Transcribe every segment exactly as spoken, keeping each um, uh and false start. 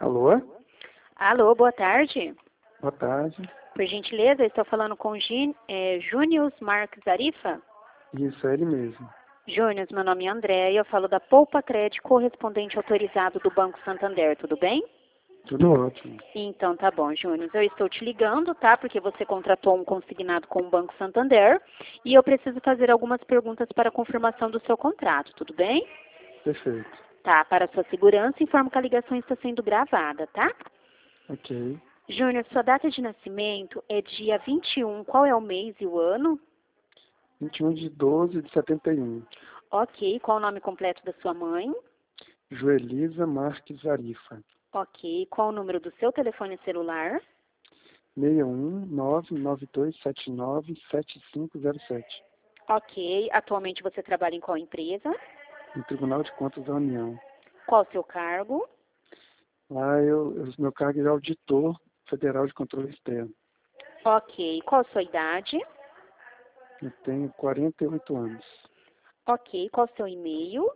Alô? Alô, boa tarde. Boa tarde. Por gentileza, eu estou falando com Gin, é, Júnior Marques Arifa? Isso, é ele mesmo. Júnior, meu nome é André e eu falo da Poupa Crédito, correspondente autorizado do Banco Santander, tudo bem? Tudo ótimo. Então tá bom, Júnior. Eu estou te ligando, tá? Porque você contratou um consignado com o Banco Santander e eu preciso fazer algumas perguntas para confirmação do seu contrato, tudo bem? Perfeito. Tá, para sua segurança, informo que a ligação está sendo gravada, tá? Ok. Júnior, sua data de nascimento é dia vinte e um, qual é o mês e o ano? vinte e um de doze de setenta e um. Ok, qual o nome completo da sua mãe? Joelisa Marques Arifa. Ok, qual o número do seu telefone celular? seis um nove nove dois sete nove sete cinco zero sete. Ok, atualmente você trabalha em qual empresa? No Tribunal de Contas da União. Qual o seu cargo? Lá eu, eu meu cargo é auditor federal de controle externo. Ok, qual a sua idade? Eu tenho quarenta e oito anos. Ok, qual o seu e-mail?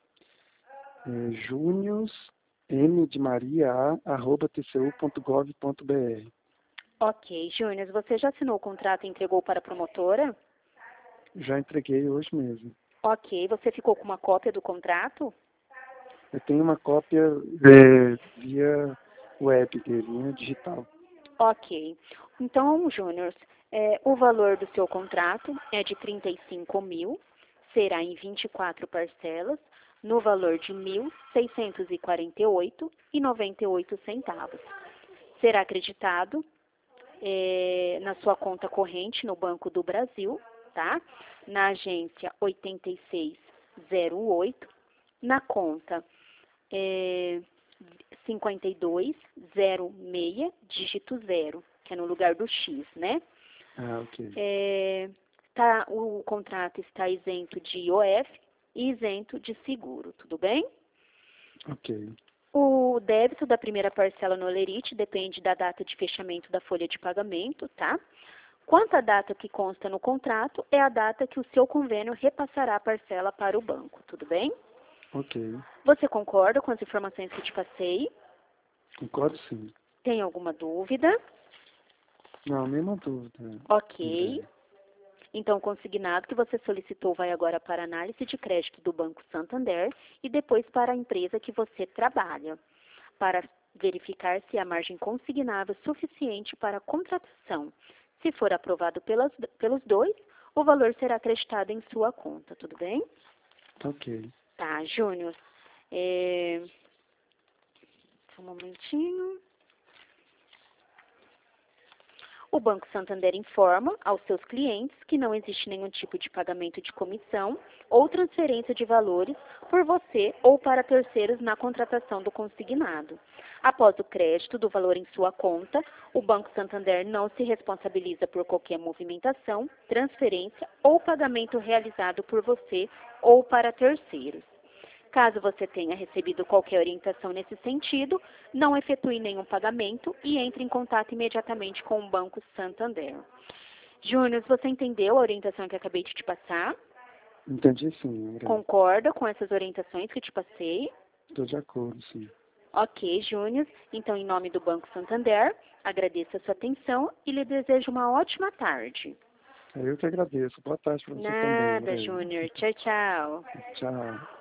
É júnior m de Maria a arroba tcu ponto gov ponto br. Ok, Júnior, você já assinou o contrato e entregou para a promotora? Já entreguei hoje mesmo. Ok, você ficou com uma cópia do contrato? Eu tenho uma cópia é, via web dele, né, digital. Ok. Então, Júnior, é, o valor do seu contrato é de trinta e cinco mil, será em vinte e quatro parcelas, no valor de mil seiscentos e quarenta e oito reais e noventa e oito centavos. Será acreditado é, na sua conta corrente no Banco do Brasil, tá? Na agência oitenta e seis zero oito, na conta é, cinquenta e dois zero seis, dígito zero, que é no lugar do X, né? Ah, ok. É, tá, o contrato está isento de I O F e isento de seguro, tudo bem? Ok. O débito da primeira parcela no Olerite depende da data de fechamento da folha de pagamento, tá? Quanto à data que consta no contrato, é a data que o seu convênio repassará a parcela para o banco, tudo bem? Ok. Você concorda com as informações que te passei? Concordo sim. Tem alguma dúvida? Não, nenhuma dúvida, Ok. André. Então, o consignado que você solicitou vai agora para a análise de crédito do Banco Santander e depois para a empresa que você trabalha, para verificar se a margem consignável é suficiente para a contratação. Se for aprovado pelas, pelos dois, o valor será acreditado em sua conta, tudo bem? Ok. Tá, Júnior. É... Só um momentinho. O Banco Santander informa aos seus clientes que não existe nenhum tipo de pagamento de comissão ou transferência de valores por você ou para terceiros na contratação do consignado. Após o crédito do valor em sua conta, o Banco Santander não se responsabiliza por qualquer movimentação, transferência ou pagamento realizado por você ou para terceiros. Caso você tenha recebido qualquer orientação nesse sentido, não efetue nenhum pagamento e entre em contato imediatamente com o Banco Santander. Júnior, você entendeu a orientação que acabei de te passar? Entendi sim, André. Concorda com essas orientações que te passei? Estou de acordo, sim. Ok, Júnior. Então, em nome do Banco Santander, agradeço a sua atenção e lhe desejo uma ótima tarde. Eu que agradeço. Boa tarde para você também, Nada, André. Júnior. Tchau, tchau. Tchau.